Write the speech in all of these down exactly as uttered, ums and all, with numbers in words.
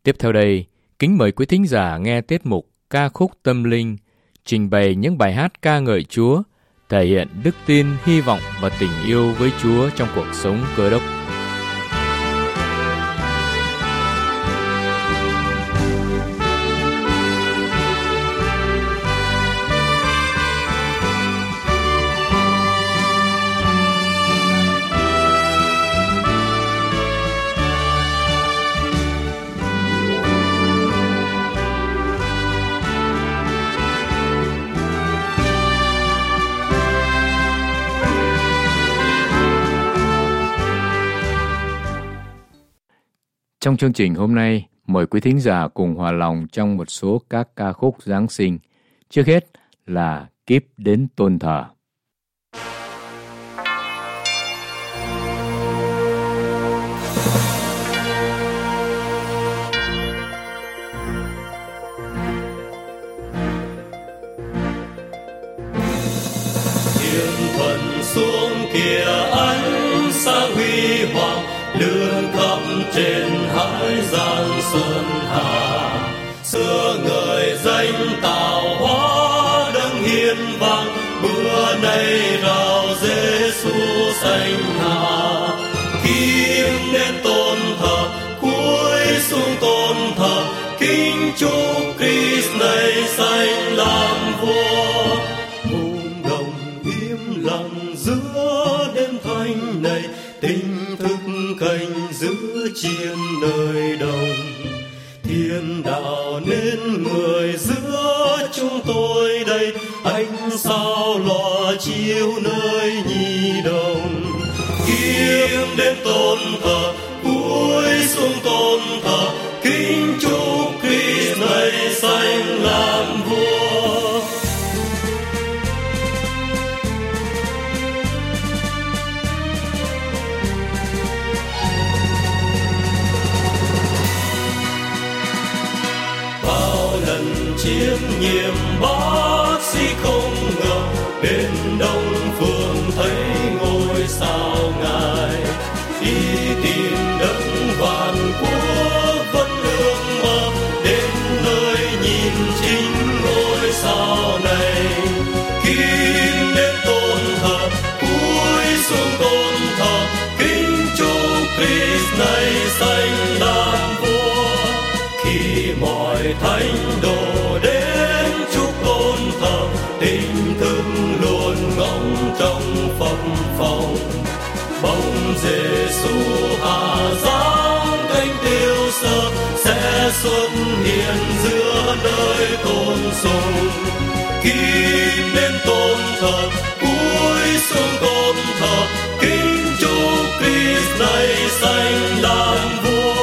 Tiếp theo đây, kính mời quý thính giả nghe tiết mục Ca khúc tâm linh, trình bày những bài hát ca ngợi Chúa, thể hiện đức tin, hy vọng và tình yêu với Chúa trong cuộc sống Cơ Đốc. Trong chương trình hôm nay, mời quý thính giả cùng hòa lòng trong một số các ca khúc Giáng sinh. Trước hết là Kíp đến tôn thờ. Thiên thần xuống kia ánh sáng huy hoàng, lượn khắp trên hải giang sơn hà. Xưa người danh tạo hóa đấng hiền vang, bữa nay rao Giêsu sanh hạ. Kim đến tôn thờ, cúi xuống tôn thờ, kính chúc Christ này sanh làm vua. Hùng đồng im lặng giữa đêm thanh này, tình thức canh giữ chiên nơi đồng. Thiên đạo nên người giữa chúng tôi đây, ánh sao lòa chiếu nơi nhi đồng. Kiếm đến tôn thờ, cúi xuống tôn thờ, kính chúc Christ này sanh làm vua. Chiếm nhiệm bác sĩ không ngờ, bên đông phương thấy ngôi sao ngài. Đi tìm đấng vạn quốc vẫn ước mơ, đến nơi nhìn chính ngôi sao này. Kim đến tôn thờ, cúi xuống tôn thờ, kính chúc Christ này sanh làm vua. Khi mọi thánh đồ đến chúc tôn thờ, tình thương luôn ngóng trong phập phồng. Bóng Giêsu hạ giáng cánh tiêu sơ, sẽ xuất hiện giữa nơi tôn sùng. Kim đến tôn thờ, cúi xuống tôn thờ, kính chúc Christ này sanh làm vua.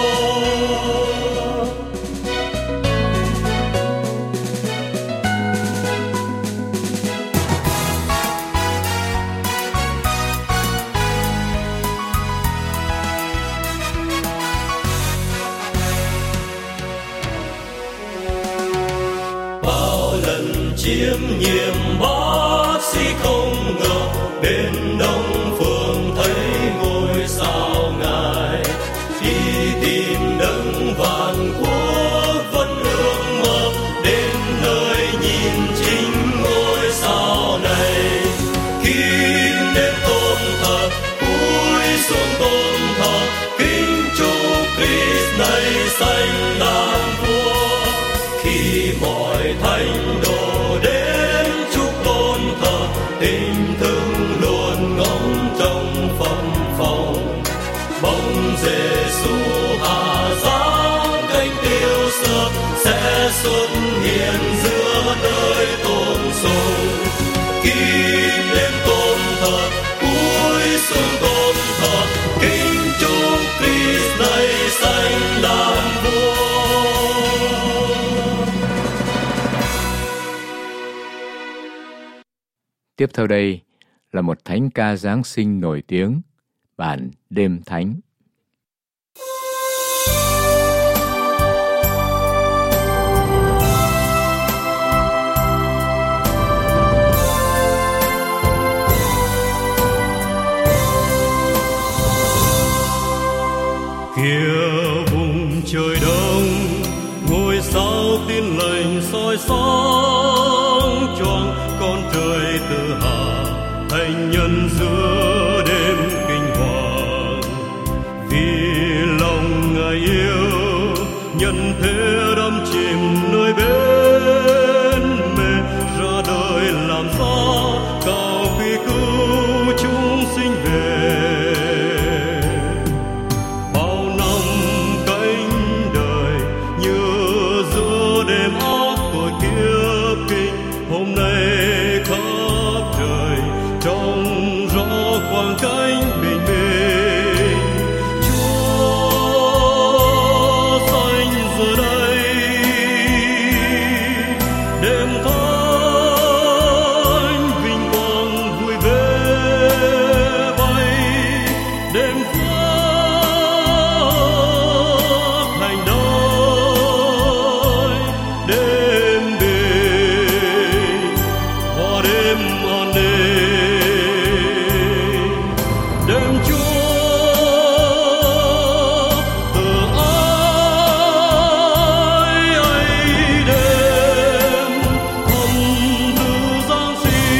Chiếm nhiệm bác sĩ không ngờ, bên đông phương thấy ngôi sao ngài. Đi tìm đấng vạn quốc vẫn ước mơ, đến nơi nhìn chính ngôi sao này. Kim đến tôn thờ, cúi xuống tôn thờ, kính chúc Christ này sanh làm vua. Khi mọi thánh đồ đến chúc tôn thờ, tình thương luôn ngóng trong phập phồng. Bóng Giêsu hạ giáng cánh tiêu sơ, sẽ xuất hiện giữa nơi tôn sùng. Kim đến tôn thờ, cúi xuống tôn thờ, kính chúc Christ này sanh làm vua. Tiếp theo đây là một thánh ca Giáng sinh nổi tiếng, bản Đêm Thánh. Kia vùng trời đông choang con trời từ hạ thành nhân giữa đêm kinh hoàng. Vì lòng Ngài yêu nhân thế đắm chìm nơi bên mê, ra đời làm gió cao khi cứu chúng sinh về. Bao năm cánh đời như giữa đêm ác của kiếp kinh, hôm nay khắp trời trong rõ quang cảnh bình minh. Chúa xanh giờ đây đêm thánh vinh quang vui vẻ bay, đêm phước hành đời, đêm bình hoa đêm an ninh, đêm Chúa từ ái ấy đêm thầm từ Giáng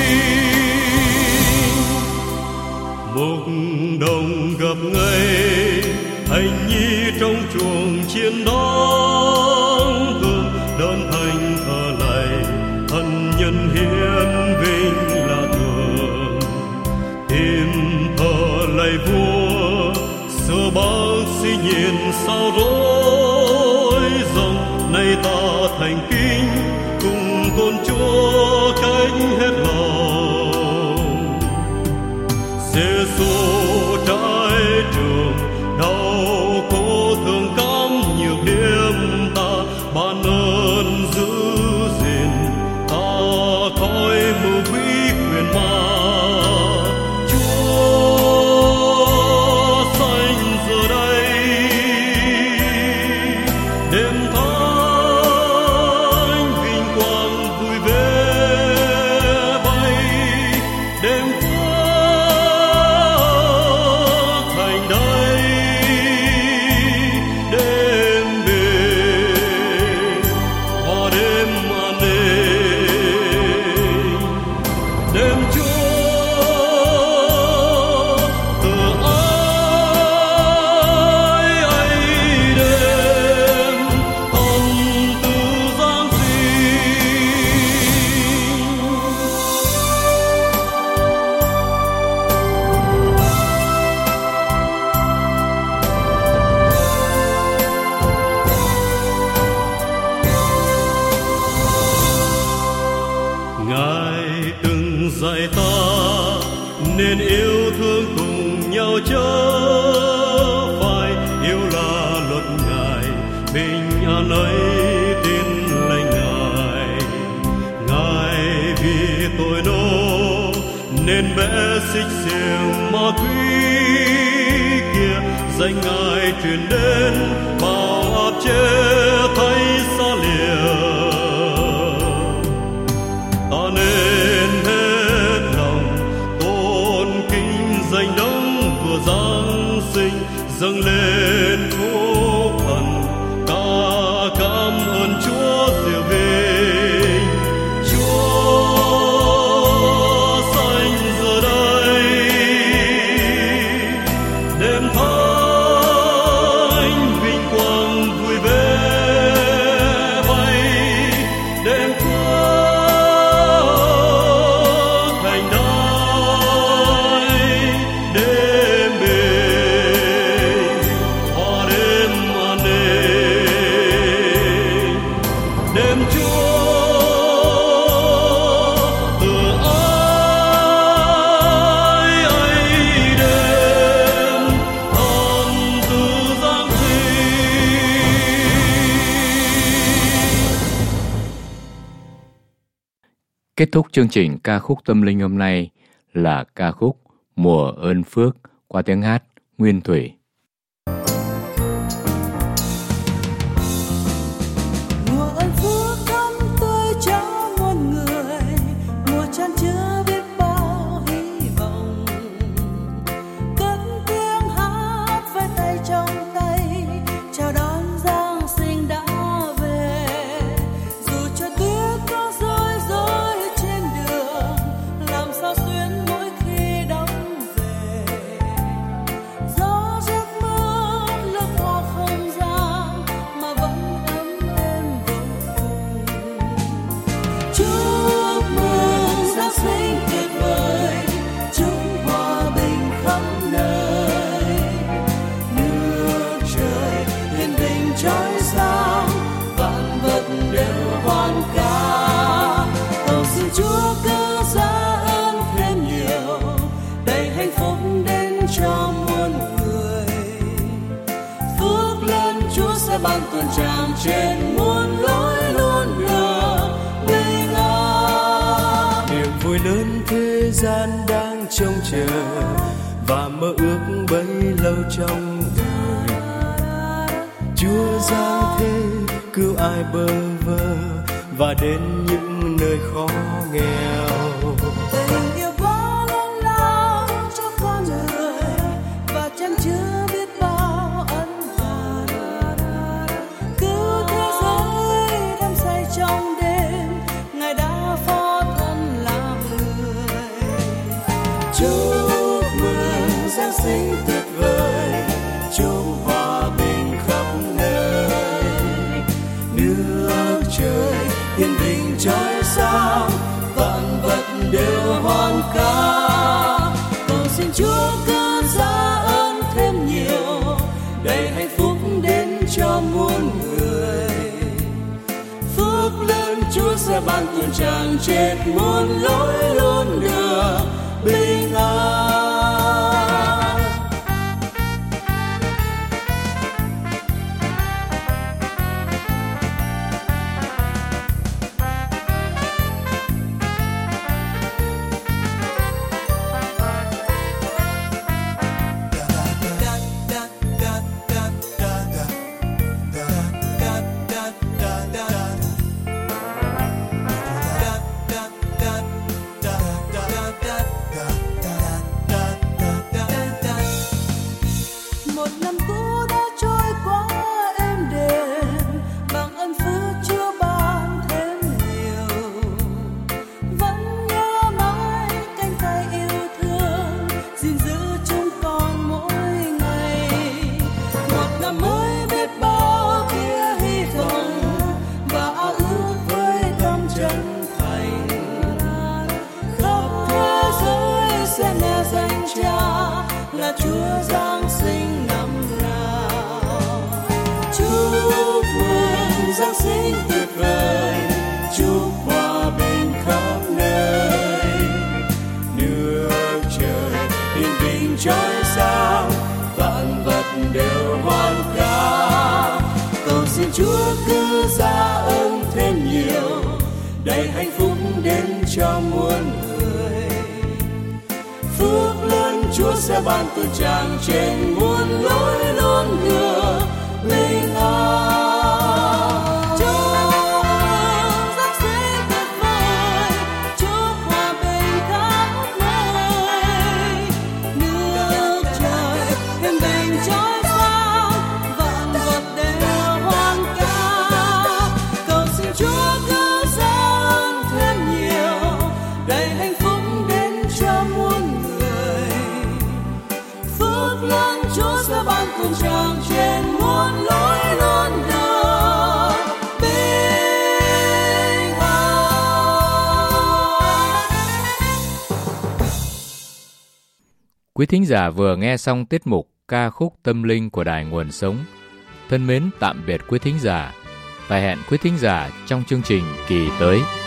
sinh. Mục đồng gặp ngay anh nhi trong chuồng chiên đón thương, đơn thanh thờ lạy thân nhân hiến vinh là thường. Tim thờ lạy vua xưa bác sĩ nhìn sao rối rồng, nay ta thành kính cùng tôn Chúa cánh hết lòng. Giê-xu trái trường đau khổ thương cảm nhược điểm ta, ban ơn giữ gìn ta khỏi mưu quý quyền ma. Chúa xanh giờ đây đêm thánh vinh quang vui vẻ bay, đêm phước thành đây, đêm bình hoa đêm an ninh, đêm Chúa từ ái ấy đêm thầm từ Giáng sinh. Ngài từng dạy ta nên yêu thương cùng nhau chớ phải, yêu là luật Ngài, bình an ấy tin lành Ngài. Ngài vì tội nô nên bé xích xiềng ma quỷ kia, danh Ngài truyền đến bao áp chế thấy xa lìa. Ta nên hết lòng tôn kính danh đấng vừa giáng sinh, dâng lên khúc thần ta cảm ơn Chúa diệu vinh. Chúa xanh giờ đây đêm thánh vinh quang vui vẻ bay, đêm phước thành đây, đêm bình hoa đêm an ninh, đêm Chúa từ ái ấy đêm thầm từ Giáng sinh. Kết thúc chương trình ca khúc tâm linh hôm nay là ca khúc Mùa ơn phước qua tiếng hát Nguyên Thủy. Mùa ơn phước thắm tươi cho muôn người, mùa chan chứa biết bao hy vọng. Cất tiếng hát với tay trong tay, chào đón Giáng sinh đã về. Dù cho tuyết có ban tuần tràn trên muôn lối luôn được bình an. Niềm vui lớn thế gian đang trông chờ và mơ ước bấy lâu trong đời. Chúa giáng thế cứu ai bơ vơ và đến những nơi khó nghèo. Tình yêu quá lớn lao cho con người và chan chứa biết bao ân hận. Cứu thế giới đắm say trong đêm, Ngài đã phó thân làm người. Chúc mừng Giáng sinh tuyệt vời, chúc hòa bình khắp nơi. Nước trời yên bình trói sáng, vạn vật đều hoan ca. Cầu xin Chúa cứ ra ơn thêm nhiều, Đầy hạnh phúc đến cho muôn người. phước lớn Chúa sẽ ban tuần tràn trên muôn lối luôn được bình an. Một năm cũ đã trôi qua êm đềm, bằng ân phước Chúa ban thêm nhiều. Vẫn nhớ mãi cánh tay yêu thương, gìn giữ chúng con mỗi ngày. Một năm mới biết bao kia hy vọng và ao ước với tâm chân thành. Khắp thế giới sẽ nghe danh Cha là Chúa giáng sinh năm nào. Chúc mừng Giáng sinh tuyệt vời, chúc hòa bình khắp nơi. Nước trời yên bình trói sáng, vạn vật đều hoan ca. Cầu xin Chúa cứ ra ơn thêm nhiều, Đầy hạnh phúc đến cho muôn người. phước lớn Chúa sẽ ban tuần tràn trên muôn lối luôn được bình an. Chúc mừng Giáng sinh tuyệt vời, chúc hòa bình khắp nơi. Nước trời yên bình trói sáng, vạn vật đều hoan ca. Cầu xin Chúa cứ ra ơn thêm nhiều, đầy hạnh phúc đến cho muôn người. Phước lớn Chúa sẽ ban tuần tràn trên muôn lối luôn được bình an. Quý thính giả vừa nghe xong tiết mục ca khúc tâm linh của Đài Nguồn Sống. Thân mến tạm biệt quý thính giả và hẹn quý thính giả trong chương trình kỳ tới.